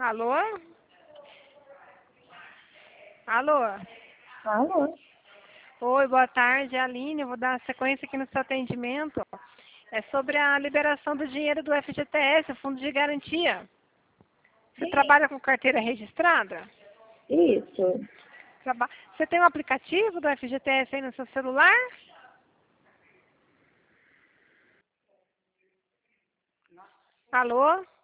Alô? Alô? Alô? Oi, boa tarde, Aline. Eu vou dar sequência aqui no seu atendimento. É sobre a liberação do dinheiro do FGTS, o Fundo de Garantia. Você trabalha com carteira registrada? Isso. Você tem um aplicativo do FGTS aí no seu celular? Alô?